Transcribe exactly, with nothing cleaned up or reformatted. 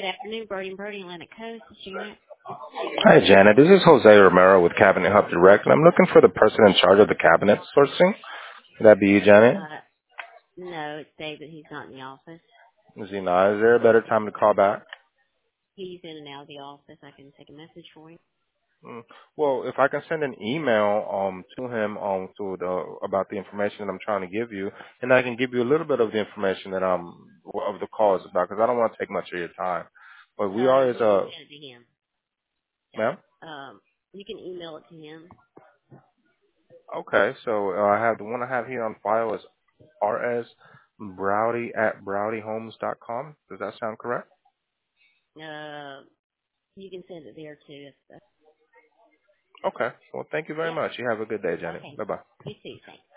afternoon, Brody and Brody, Atlantic Coast. It's Janet. Hi, Janet. This is Jose Romero with Cabinet Hub Direct, and I'm looking for the person in charge of the cabinet sourcing. Would that be you, Janet? Uh, no, it's David. He's not in the office. Is he not? Is there a better time to call back? He's in and out of the office. I can take a message for him. Mm. Well, if I can send an email um to him um to the about the information that I'm trying to give you, and I can give you a little bit of the information that um of the call is about, because I don't want to take much of your time. But we Uh, are as you can a send it to him. ma'am. Um, you can email it to him. Okay, so uh, I have the one I have here on file is R S Browdy at browdyhomes dot com. Does that sound correct? Uh, you can send it there too. If that's, Okay. Well, thank you very yeah. much. You have a good day, Jenny. Okay. Bye-bye. You too. Thanks.